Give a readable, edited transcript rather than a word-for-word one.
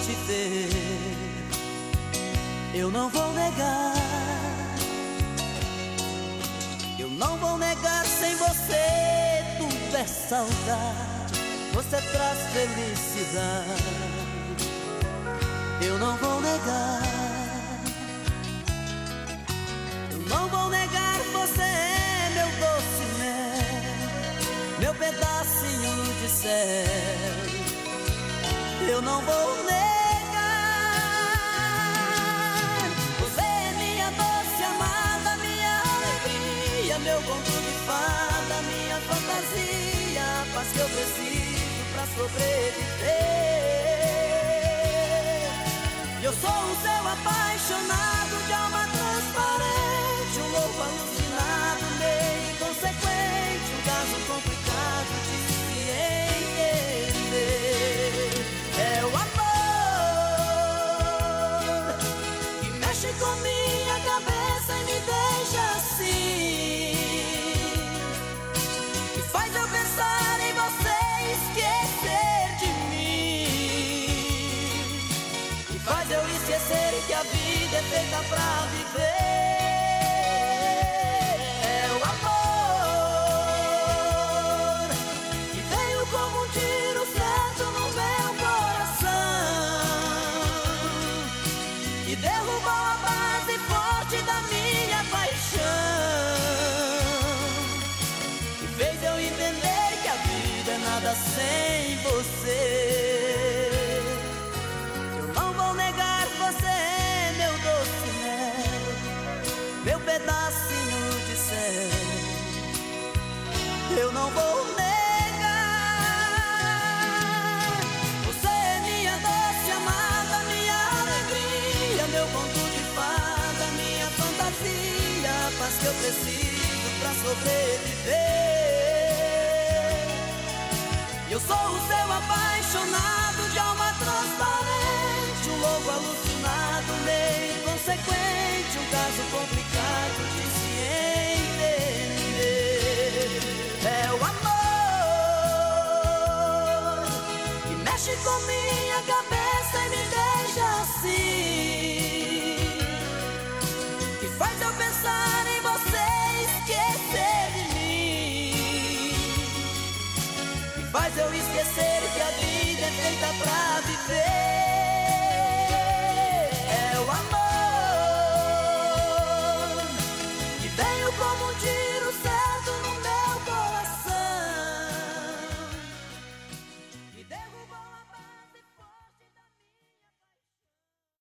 te ver. Eu não vou negar, eu não vou negar, sem você tudo é saudade. Você traz felicidade. Eu não vou negar, eu não vou negar, você é meu doce mel, meu pedacinho de céu. Eu não vou negar, você é minha doce amada, minha alegria, meu conto de fada, minha fantasia, a paz que eu preciso pra sobreviver. Eu sou o seu apaixonado, de alma transparente, um louco alucinado, meio inconsequente, um caso complicado de se entender. É o amor que mexe com minha cabeça e me deixa assim, que faz eu pensar em você e esquecer de mim, que faz eu esquecer que a vida é feita pra viver. É o amor que veio como um tiro certo no meu coração, que derrubou a base forte da minha paixão, que fez eu entender que a vida é nada sem você. Eu não vou negar, você é meu doce mel, meu pedacinho de céu. Eu não vou negar, você é minha doce amada, minha alegria, meu conto de fada, minha fantasia, a paz que eu preciso pra sobreviver. Eu sou o seu apaixonado, de alma transparente, um louco alucinado, meio inconsequente, um caso complicado de se entender. É o amor que mexe com minha cabeça e me deixa assim, que faz eu pensar em você e esquecer de mim, que faz eu esquecer que a vida é feita pra viver. É o amor que veio como um dia